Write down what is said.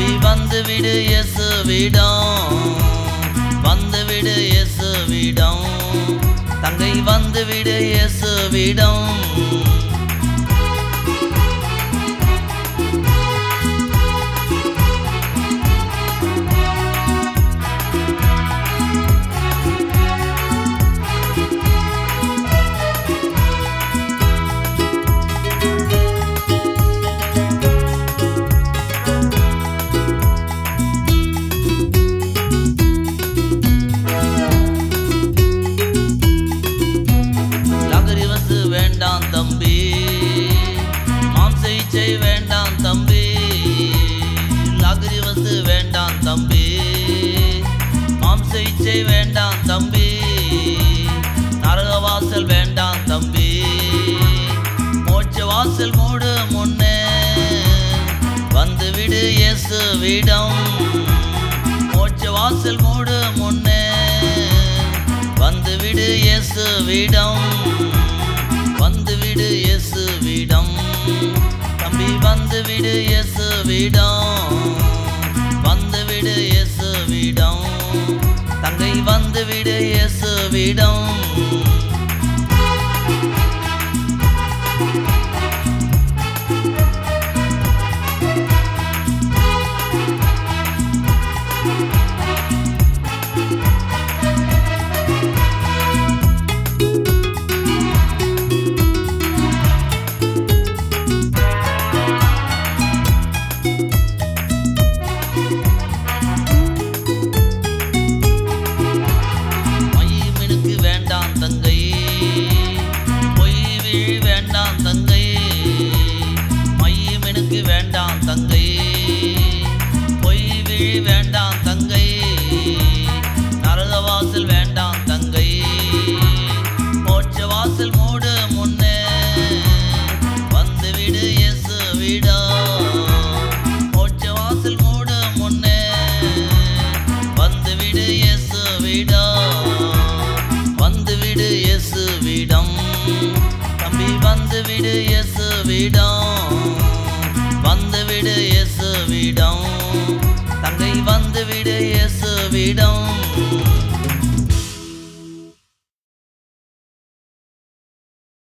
தம்பி வந்துவிடு இயேசுவிடம், வந்துவிடு இயேசுவிடம், தங்கை வந்துவிடு இயேசுவிடம். வேண்டாம் தம்பி, மாம்ச இச்சை வேண்டாம் தம்பி, லாகிரி வசு வேண்டாம் தம்பி, மாம்ச இச்சை வேண்டாம் தம்பி, நரகவாசல் வேண்டாம் தம்பி, மோட்ச வாசல் மூடு முன்னே வந்துவிடு இயேசுவிடம், மோட்ச வாசல் மூடு முன்னே வந்துவிடு இயேசுவிடம், வந்துவிடு இயேசுவிடம், தம்பி வந்துவிடு இயேசுவிடம், வந்துவிடு இயேசுவிடம், தங்கை வந்துவிடு இயேசுவிடம். வேண்டாம் தங்கை, பொய் விழி வேண்டாம் தங்கை, மையம் எனக்கு வேண்டாம் தங்கை, பொய் விழி வேண்டாம் தங்கை, நரகவாசல் வேண்டாம் தங்கை, மோட்ச வாசல் மூடு முன்னே வந்துவிடு இயேசுவிடம், மோட்ச வாசல் மூடு முன்னே வந்துவிடு இயேசுவிடம், வந்துவிடு இயேசுவிடம், தம்பி வந்துவிடு இயேசுவிடம், வந்துவிடு இயேசுவிடம், தங்கை வந்துவிடு இயேசுவிடம்.